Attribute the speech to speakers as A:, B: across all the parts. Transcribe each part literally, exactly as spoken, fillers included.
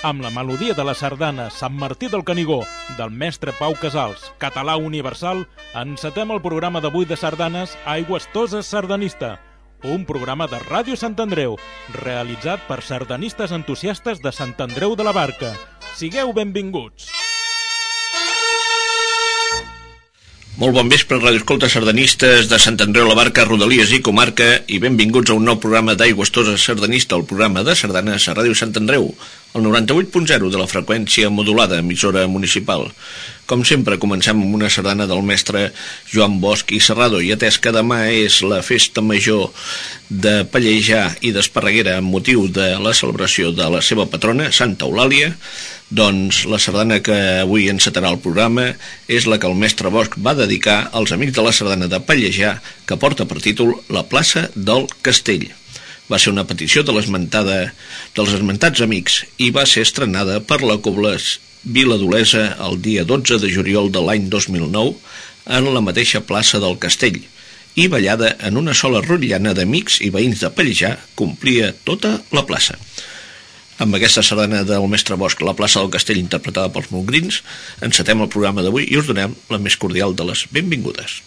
A: amb la melodia de la sardana Sant Martí del Canigó del mestre Pau Casals, català universal, encetem el programa d'avui de sardanes Aigües Toses Sardanista, un programa de Ràdio Sant Andreu, realitzat per sardanistes entusiastes de Sant Andreu de la Barca. Sigueu benvinguts!
B: Molt bon vespre, radioescoltes sardanistes de Sant Andreu la Barca, Rodalies i Comarca, i benvinguts a un nou programa d'Aigües Toses Sardanista, el programa de sardanes a Ràdio Sant Andreu, el noranta-vuit punt zero de la freqüència modulada, emissora municipal. Com sempre, comencem amb una sardana del mestre Joan Bosch i Serrado, i atès que demà és la festa major de Pallejà i d'Esparreguera amb motiu de la celebració de la seva patrona, Santa Eulàlia, doncs la sardana que avui encetarà el programa és la que el mestre Bosch va dedicar als amics de la sardana de Pallejà, que porta per títol La plaça del Castell. Va ser una petició de l'esmentada dels esmentats amics i va ser estrenada per la Cobla Viladolesa el dia dotze de juliol de l'any dos mil nou en la mateixa plaça del Castell, i ballada en una sola rotllana d'amics i veïns de Pallejà complia tota la plaça. Amb aquesta sardana del mestre Bosch, La plaça del Castell, interpretada pels Montgrins, encetem el programa d'avui i us donem la més cordial de les benvingudes.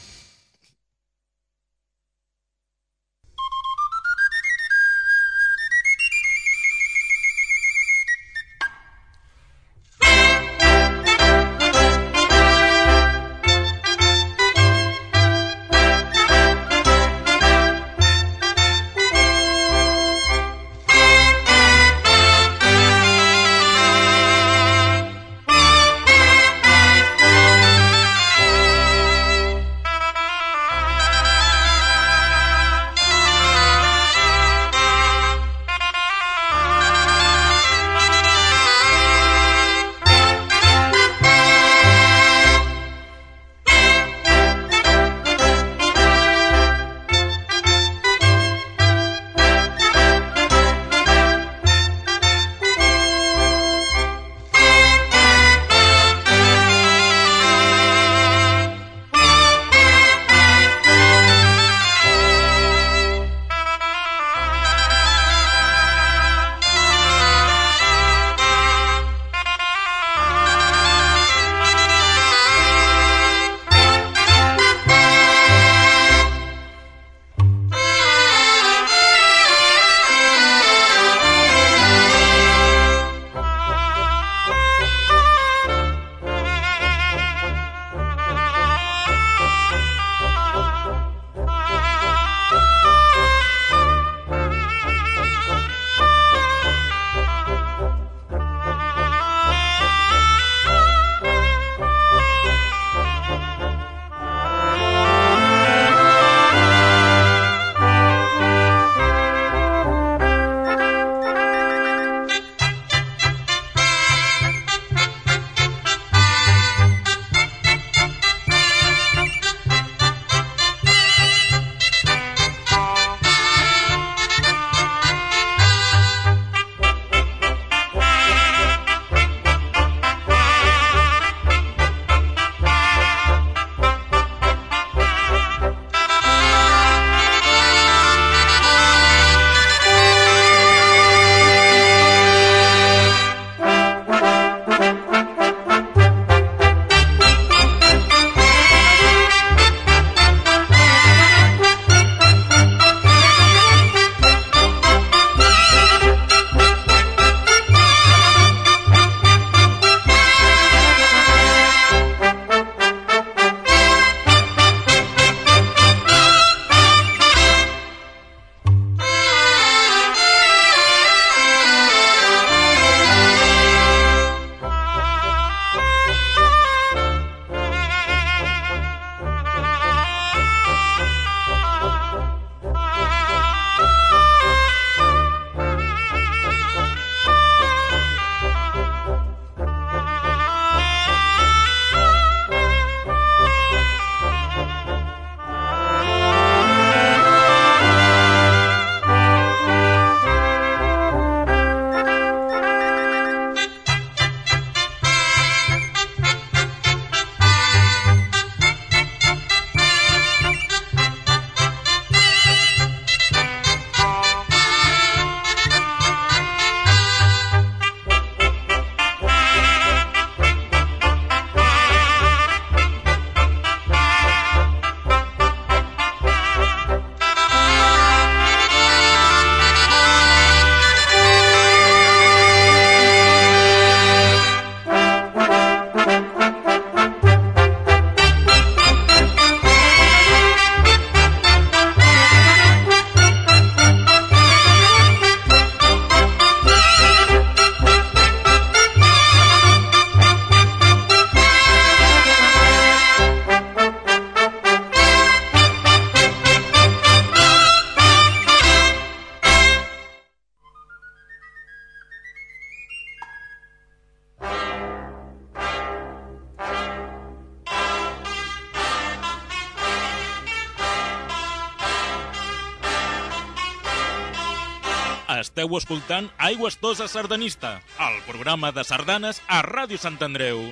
A: Esteu escoltant Aigües Toses Sardanista, el programa de sardanes a Ràdio Sant Andreu.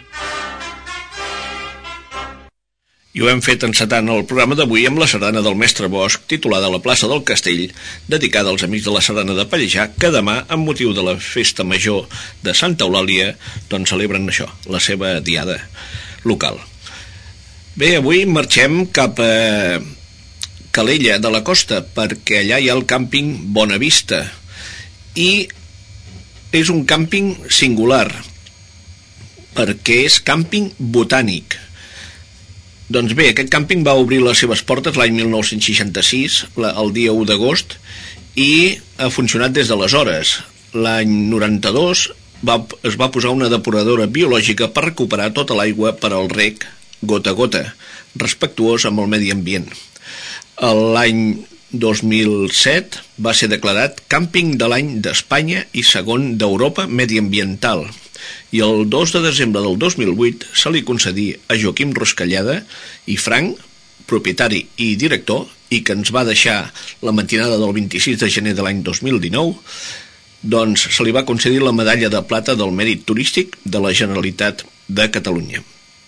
B: I ho hem fet encetant el programa d'avui amb la sardana del Mestre Bosch, titulada La plaça del Castell, dedicada als amics de la sardana de Pallejà, que demà, amb motiu de la festa major de Santa Eulàlia, doncs celebren això, la seva diada local. Bé, avui marxem cap a Calella de la Costa, perquè allà hi ha el càmping Bonavista, i és un càmping singular, perquè és càmping botànic. Doncs bé, aquest càmping va obrir les seves portes l'any mil nou-cents seixanta-sis, el dia u d'agost, i ha funcionat des d'aleshores. L'any noranta-dos va, es va posar una depuradora biològica per recuperar tota l'aigua per al reg gota a gota, respectuós amb el medi ambient. L'any dos mil set va ser declarat càmping de l'any d'Espanya i segon d'Europa mediambiental, i el dos de desembre del dos mil vuit se li concedí a Joaquim Ruscalleda i Frank, propietari i director, i que ens va deixar la matinada del vint-i-sis de gener de l'any dos mil dinou, doncs se li va concedir la medalla de plata del mèrit turístic de la Generalitat de Catalunya.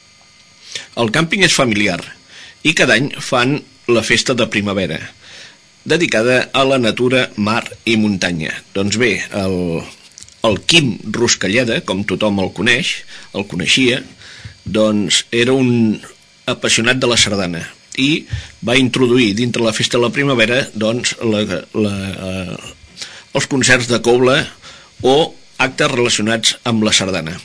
B: El càmping és familiar i cada any fan la festa de primavera, dedicada a la natura, mar i muntanya. Doncs bé, el... El Quim Ruscalleda, com tothom el coneix, el coneixia, doncs era un apassionat de la sardana i va introduir dintre la festa de la primavera doncs, la, la, eh, els concerts de cobla o actes relacionats amb la sardana.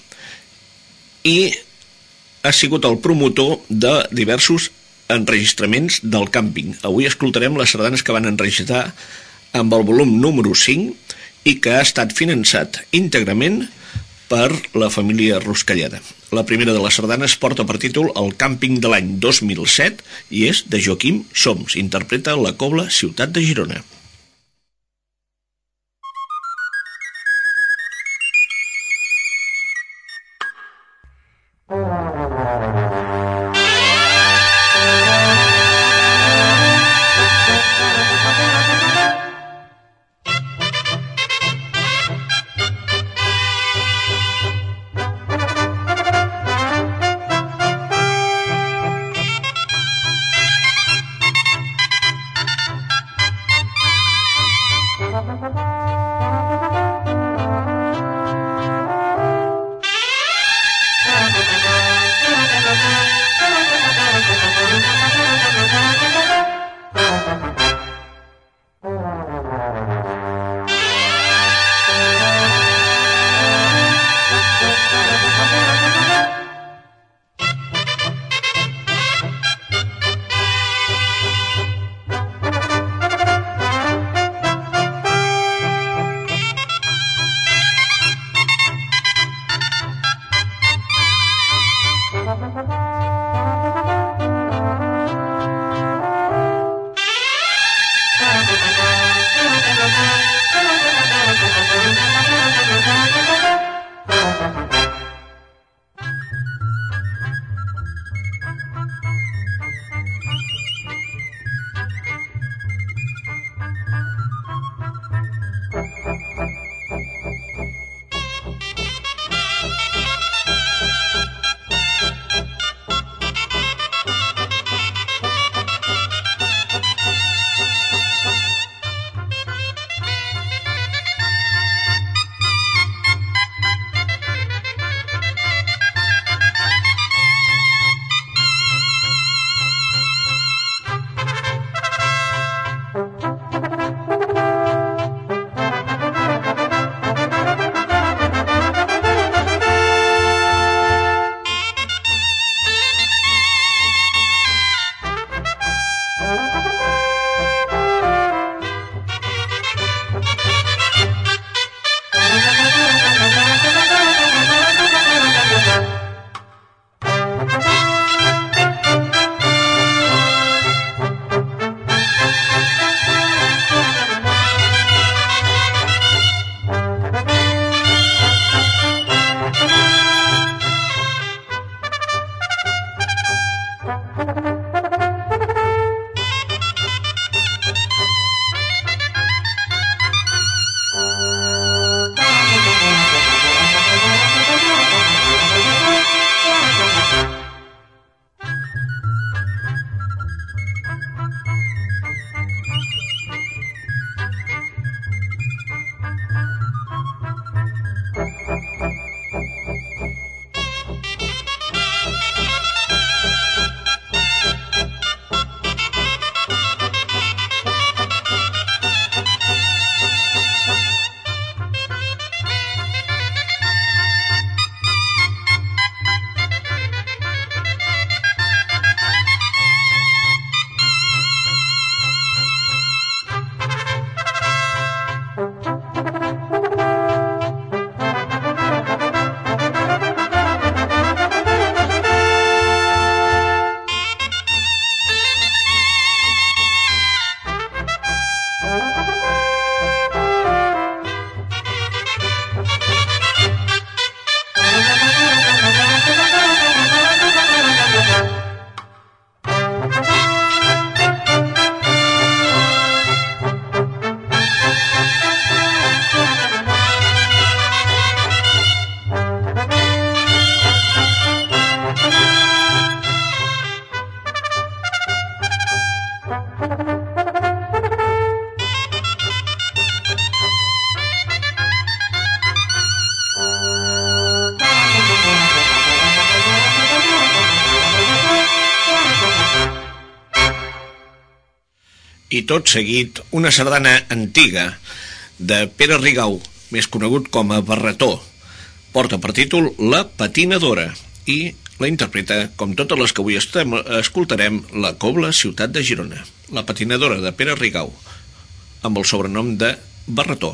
B: I ha sigut el promotor de diversos enregistraments del càmping. Avui escoltarem les sardanes que van enregistrar amb el volum número cinc i que ha estat finançat íntegrament per la família Ruscalleda. La primera de les sardanes porta per títol El càmping de l'any dos mil set i és de Joaquim Soms, interpreta la cobla Ciutat de Girona.
C: Thank you.
B: I tot seguit una sardana antiga de Pere Rigau, més conegut com a Barretó. Porta per títol La Patinadora i la interpreta, com totes les que avui estem, escoltarem, la Cobla Ciutat de Girona. La Patinadora de Pere Rigau, amb el sobrenom de Barretó.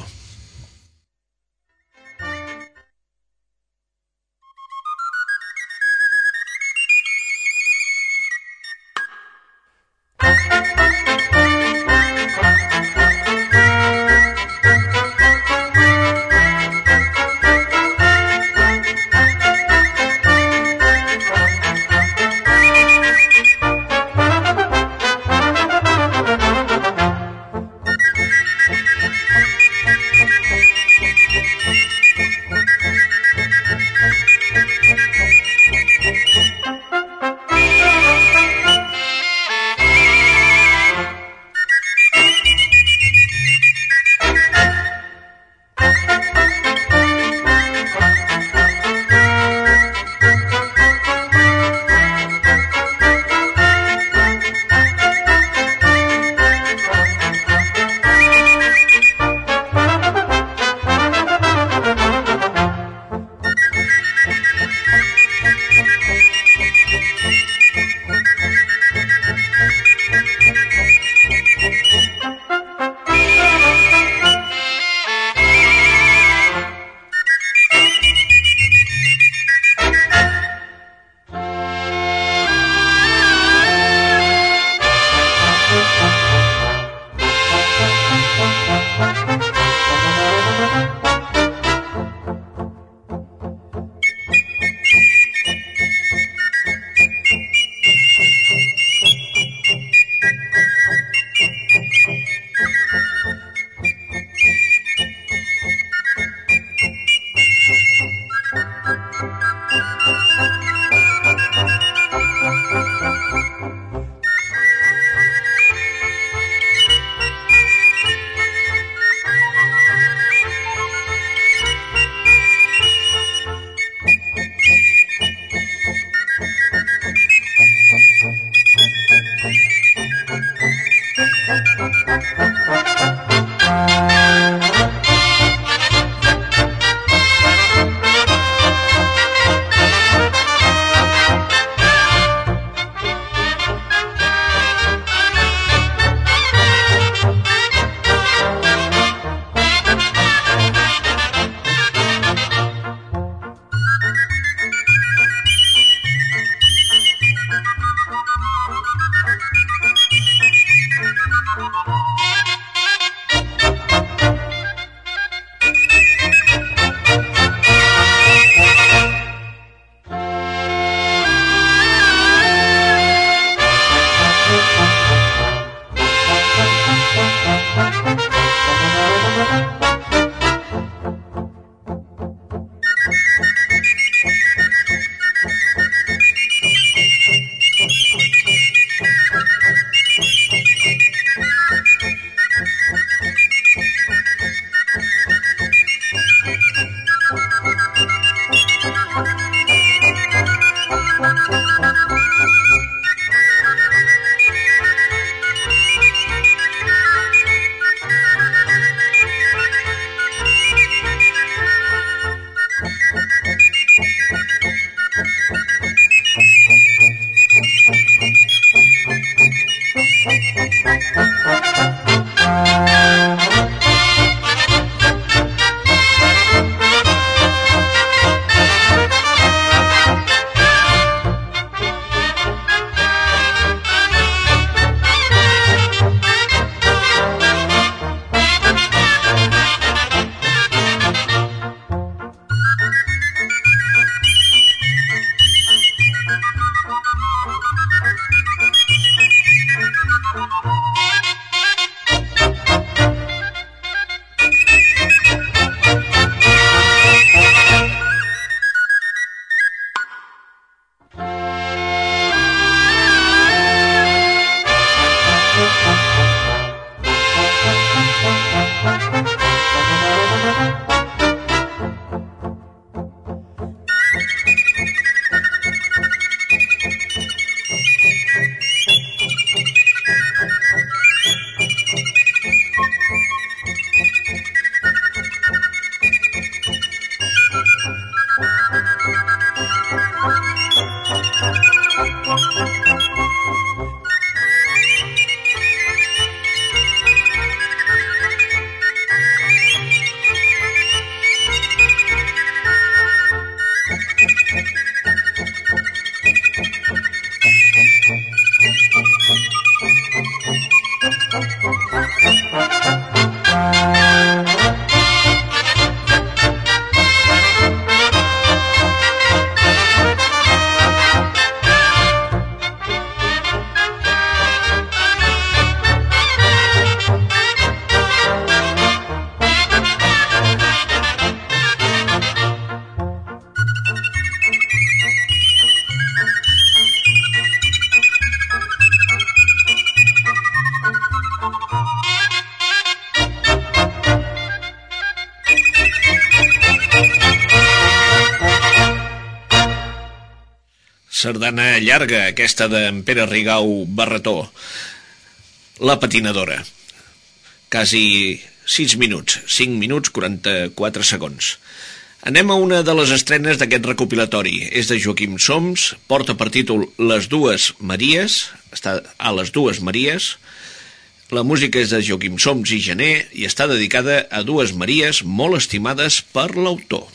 B: Sardana llarga, aquesta d'en Pere Rigau Barretó, La patinadora. Quasi sis minuts, cinc minuts, quaranta-quatre segons. Anem a una de les estrenes d'aquest recopilatori. És de Joaquim Soms, porta per títol Les dues Maries, està a Les dues Maries. La música és de Joaquim Soms i Gené i està dedicada a dues Maries molt estimades per l'autor.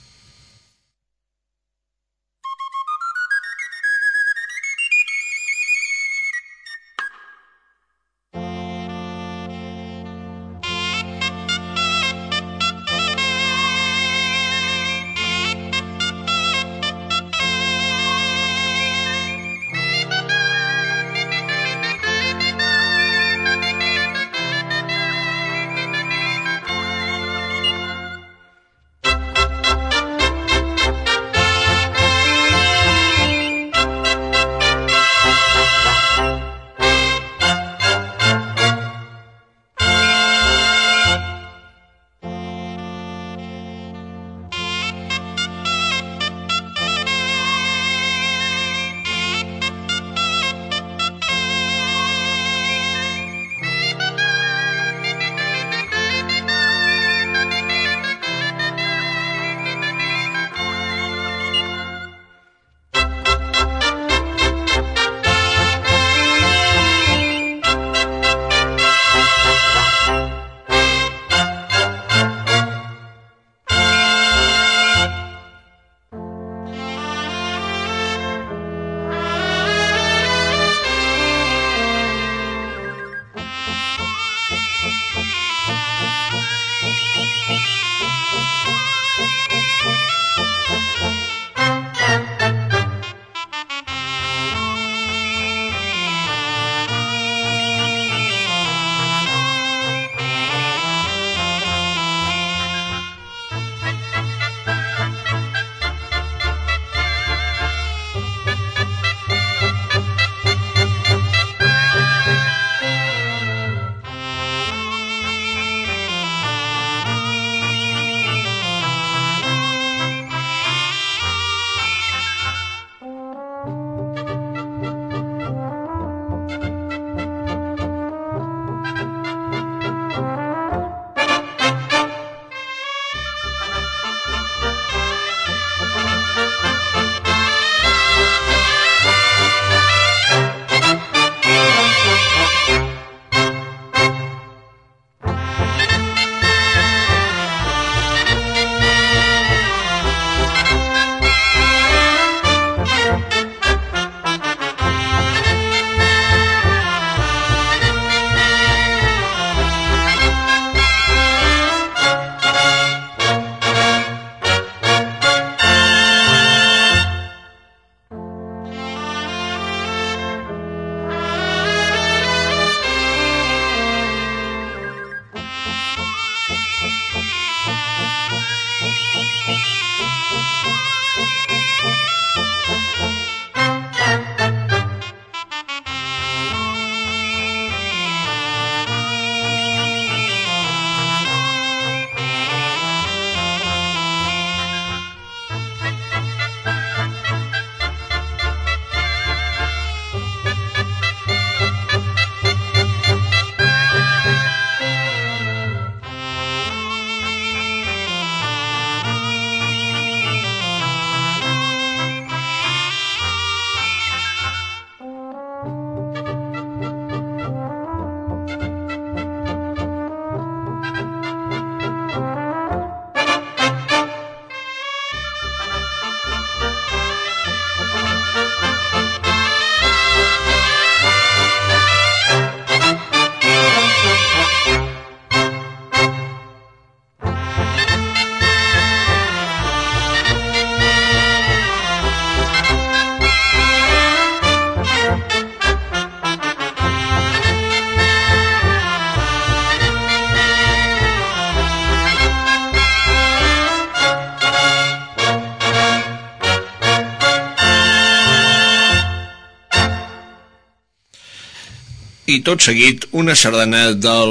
B: i tot seguit una sardana del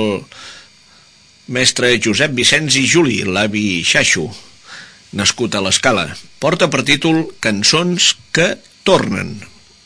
B: mestre Josep Vicenç i Juli, l'avi Xaixo, nascut a l'Escala. Porta per títol Cançons que tornen.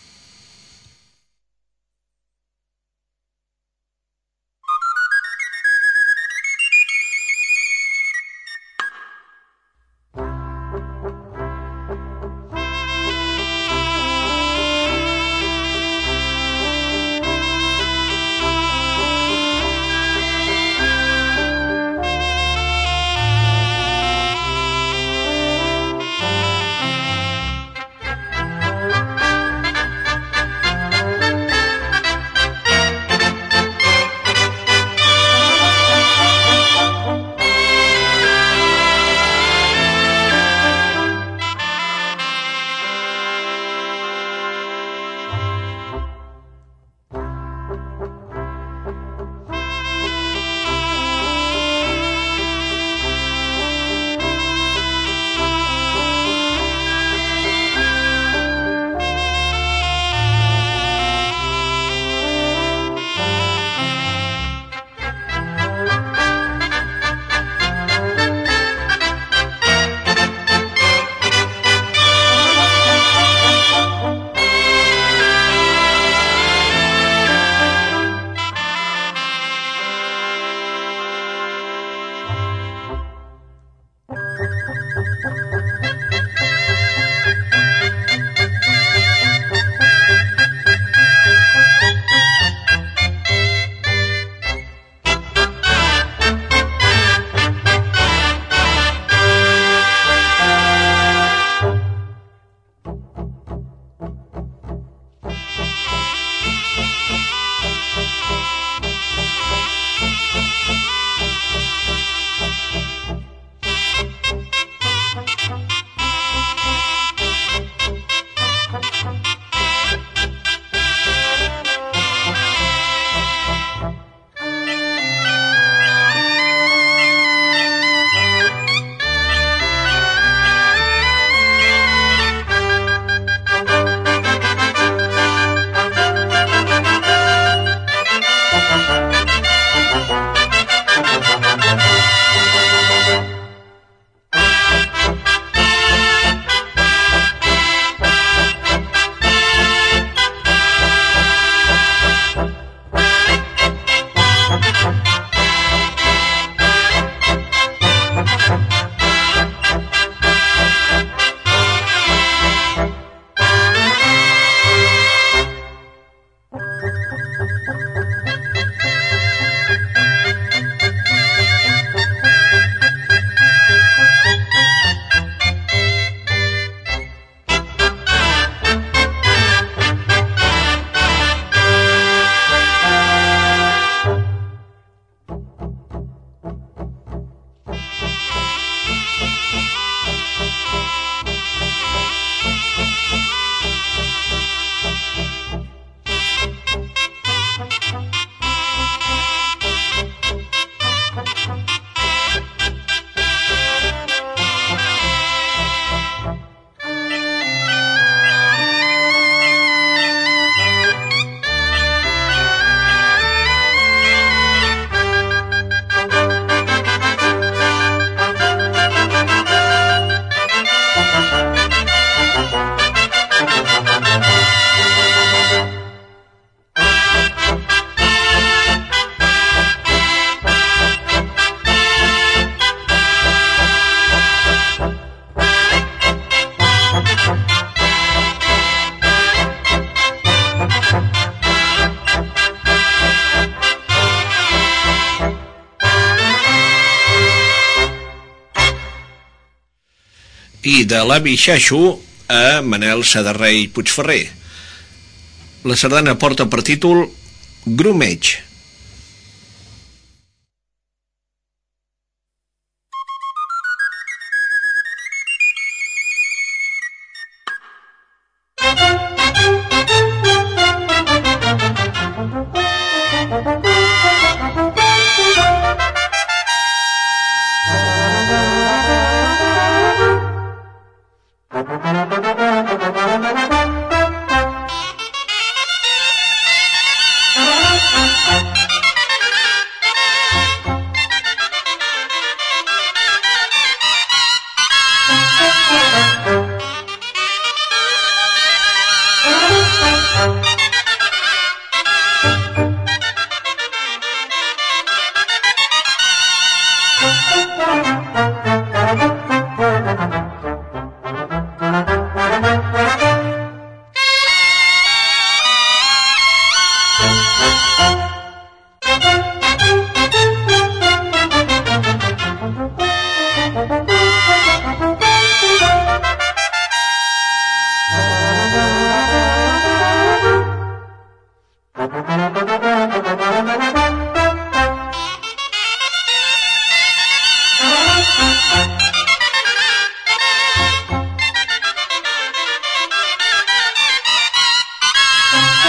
B: i de l'avi Xaixo a Manel Sadarrey Puigferrer. La sardana porta per títol Grumeig.
C: Thank you.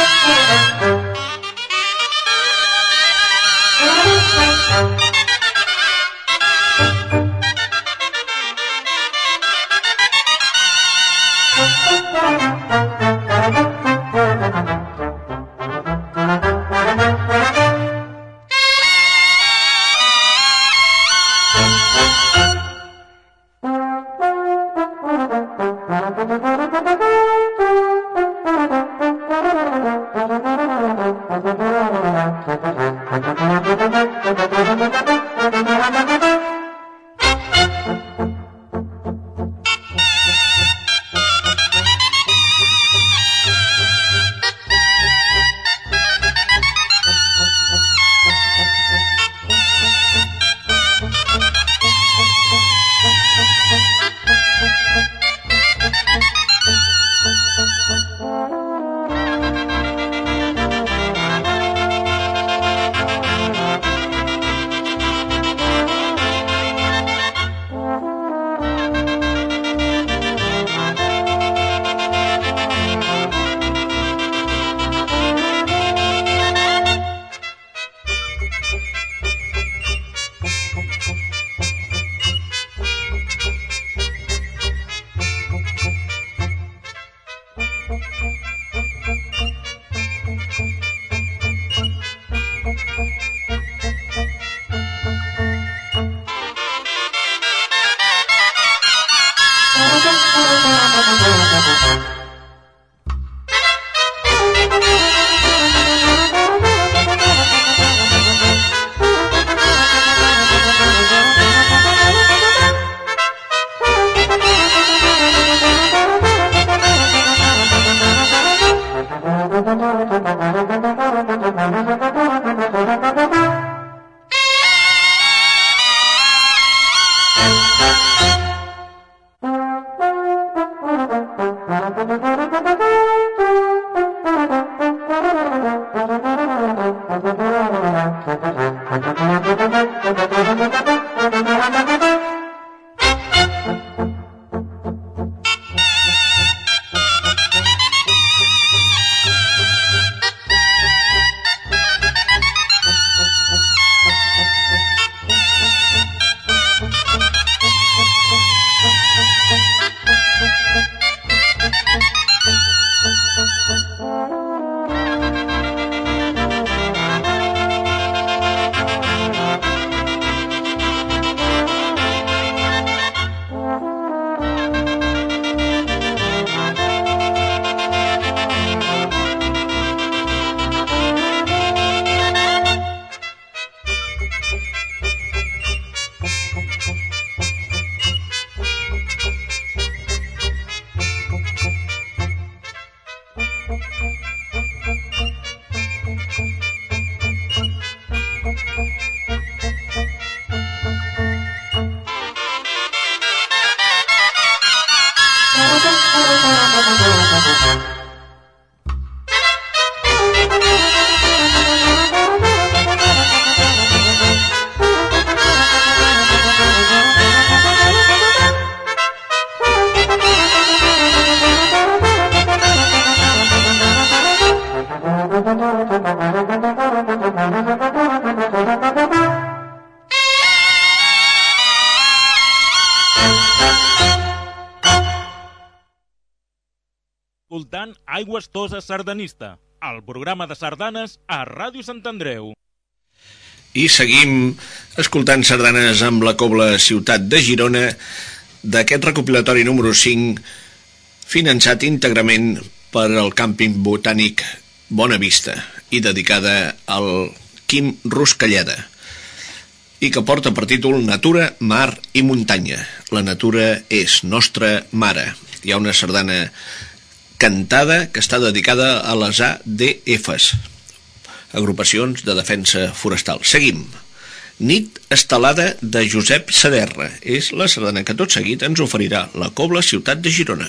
A: Escoltant Aigües Toses Sardanista, el programa de sardanes a Ràdio Sant Andreu.
B: I seguim escoltant sardanes amb la Cobla Ciutat de Girona d'aquest recopilatori número cinc, finançat íntegrament per al càmping botànic Bona Vista i dedicada al Quim Ruscalleda, i que porta per títol Natura, Mar i Muntanya. La natura és nostra mare. Hi ha una sardana cantada que està dedicada a les A D Fs, agrupacions de defensa forestal. Seguim. Nit estelada de Josep Saderra és la sardana que tot seguit ens oferirà la Cobla Ciutat de Girona.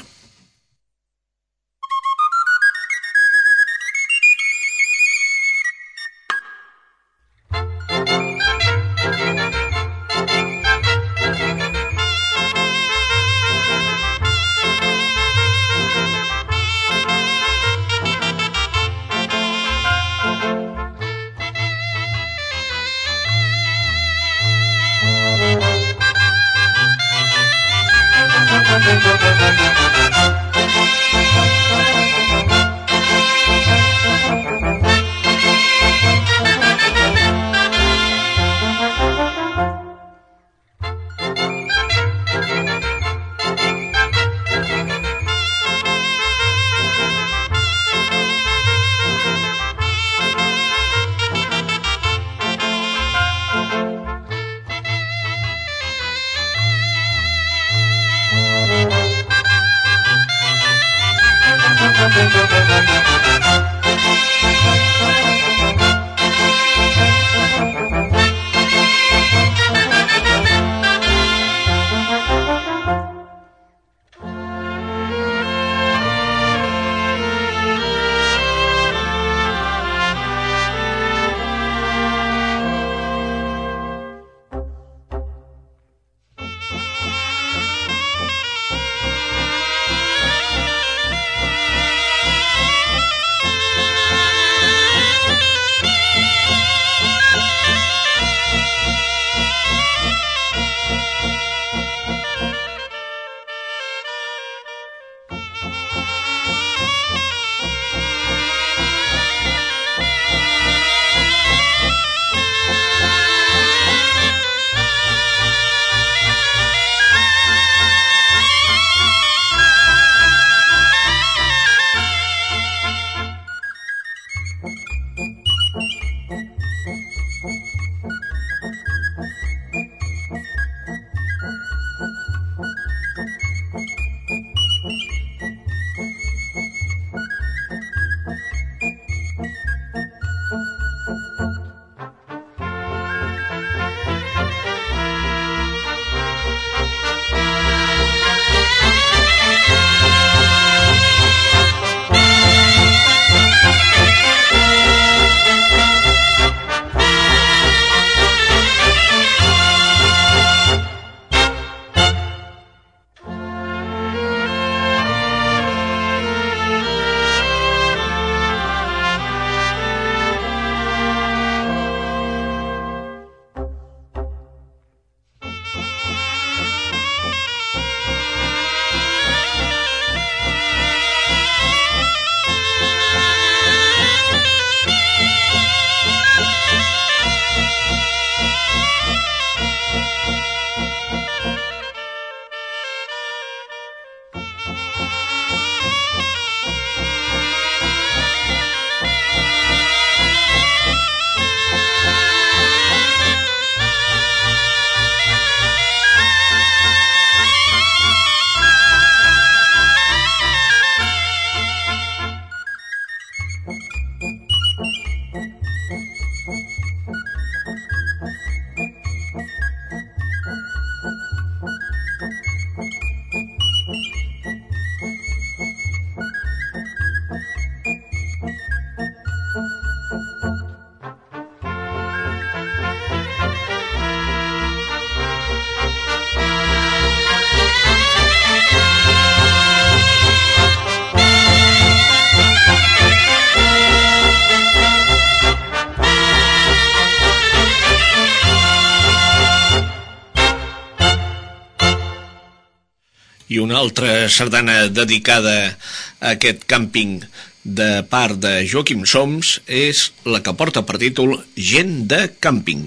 B: I una altra sardana dedicada a aquest càmping de part de Joaquim Soms és la que porta per títol Gent de càmping.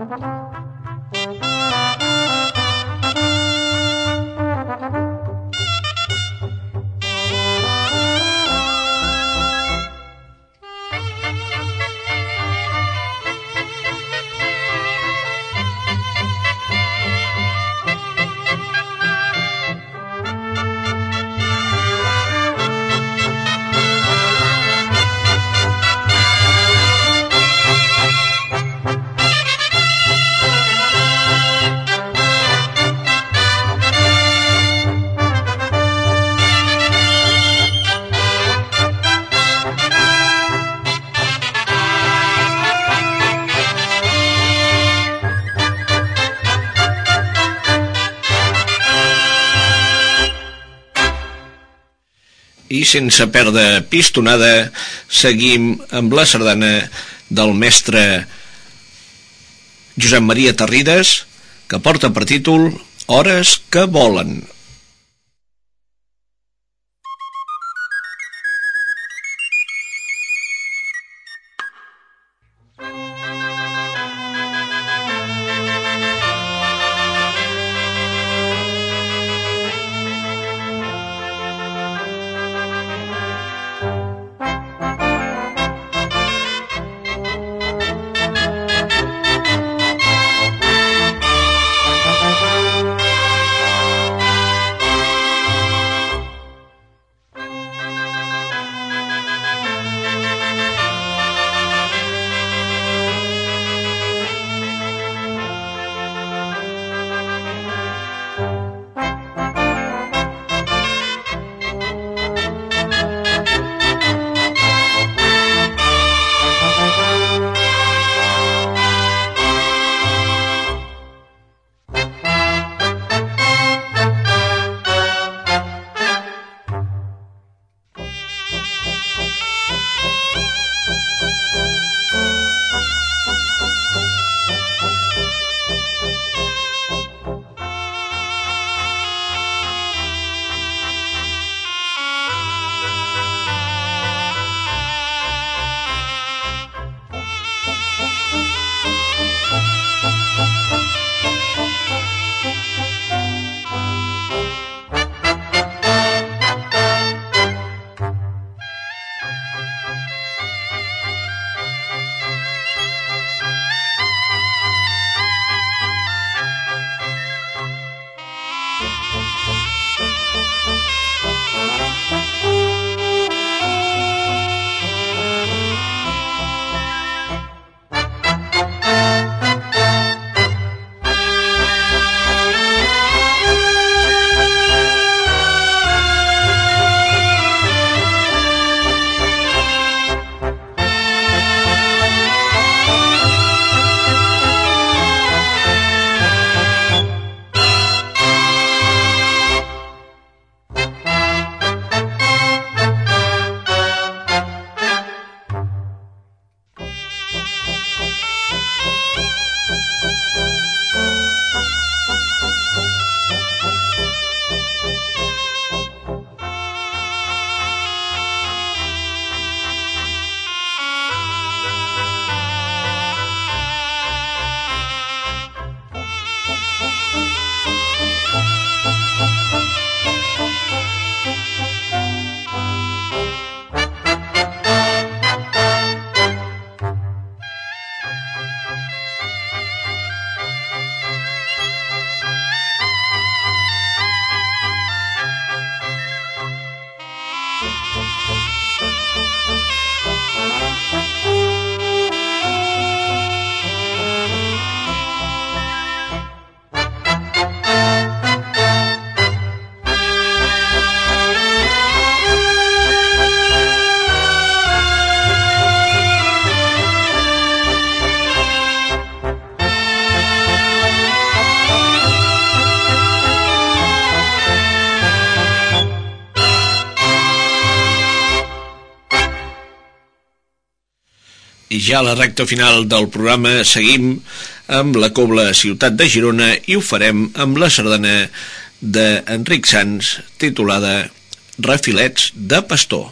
B: I sense perdre pistonada, seguim amb la sardana del mestre Josep Maria Tarrides, que porta per títol Hores que volen. I ja a la recta final del programa seguim amb la Cobla Ciutat de Girona i ho farem amb la sardana d'Enric Sans titulada Refilets de Pastor.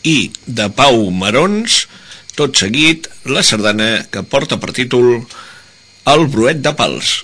B: i de Pau Marons, tot seguit la sardana que porta per títol El Bruet de Pals.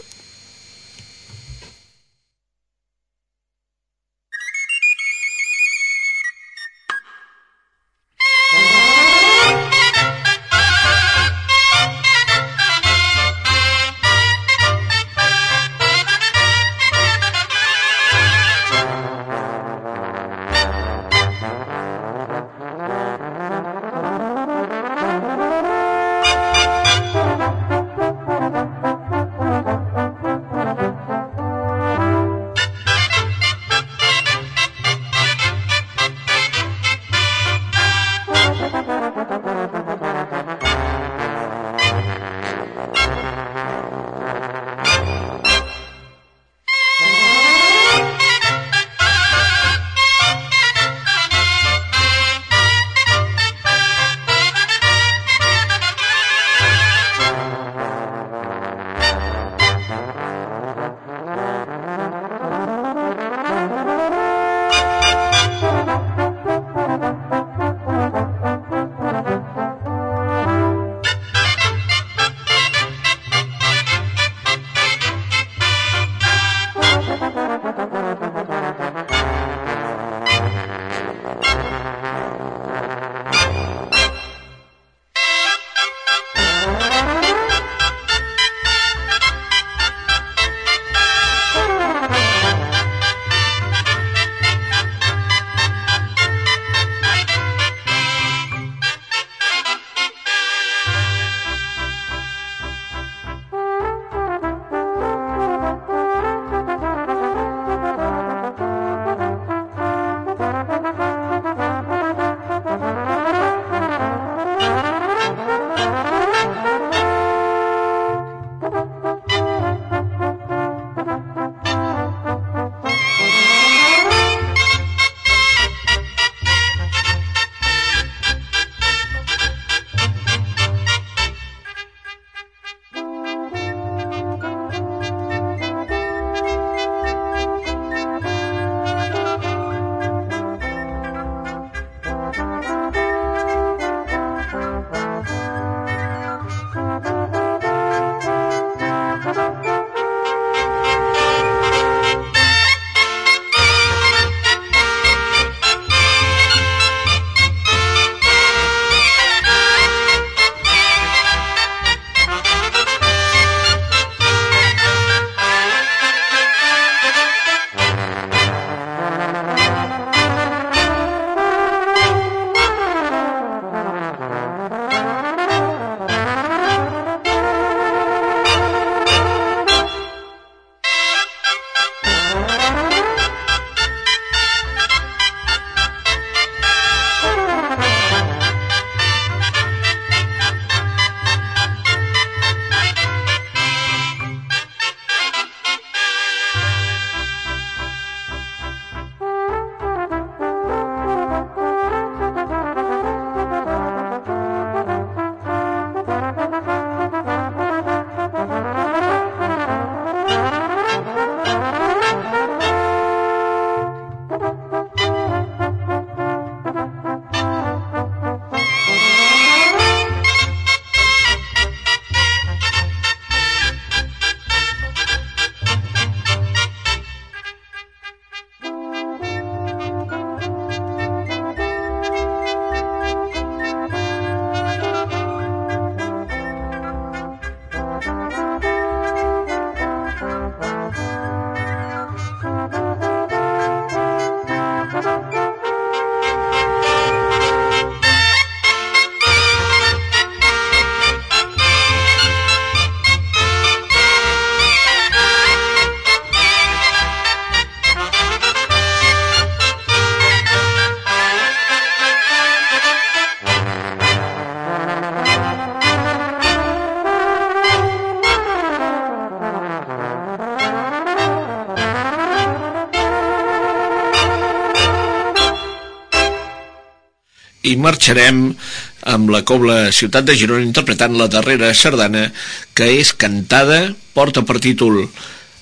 B: i marxarem amb la Cobla Ciutat de Girona interpretant la darrera sardana, que és cantada, porta per títol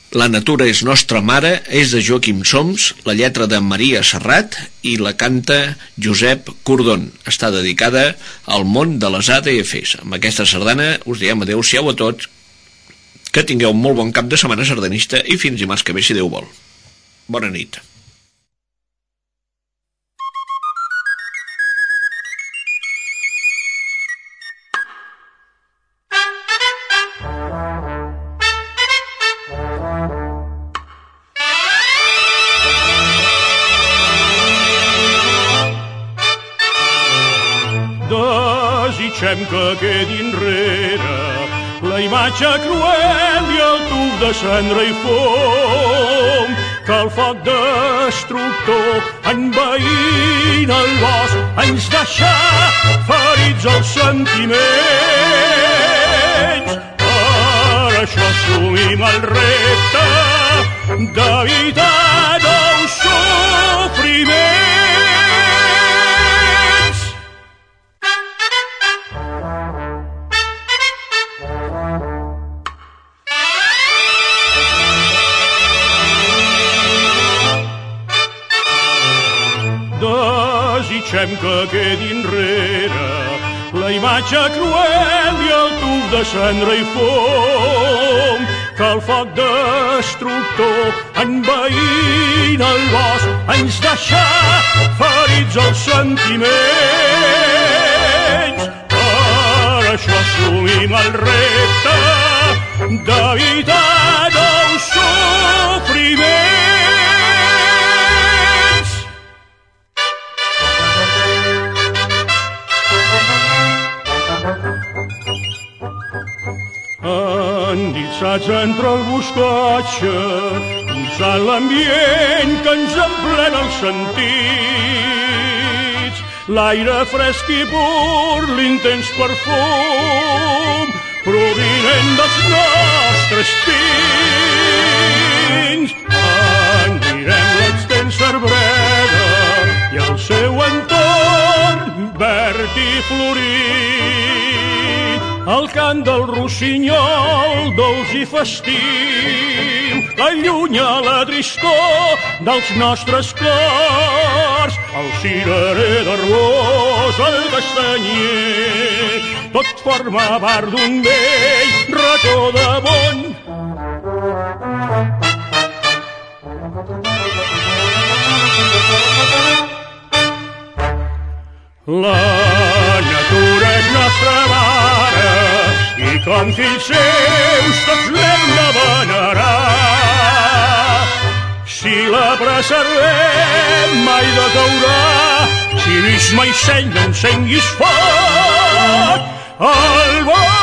B: La natura és nostra mare és de Joaquim Soms, la lletra de Maria Serrat i la canta Josep Cordon. Està dedicada al món de les A D Fs. Amb aquesta sardana us diem adeu-siau a tots, que tingueu un molt bon cap de setmana sardanista i fins dimarts que ve si Déu vol. Bona nit.
C: Desitgem que quedi enrere la imatge cruel i el tuf de cendra i fum, que el foc destructor envaint el bosc ens deixa ferits els sentiments. Per això assumim el repte d'evitar nous sofriments. Desitgem que quedi enrere la imatge cruel i el tuf de cendra i fum, que el foc destructor envaint el bosc ens deixa ferits els sentiments. Per això assumim el repte d'evitar nous sofriments. Endinçats entre el boscatge, usant l'ambient que ens emplena els sentits, l'aire fresc i pur, l'intens perfum provinent dels nostres pins. Anirem l'extensa arbreda i el seu entorn verd i florit, el cant del rossinyol dolç i festiu allunya la tristor dels nostres cors. El cirerer d'Arbós, el castanyer, tot forma part d'un vell racó de món. La natura és nostra mare i com fills seus tots l'hem de venerar. Si la preservem mai de caurà, si l'isma i seny no encenguis foc al bosc.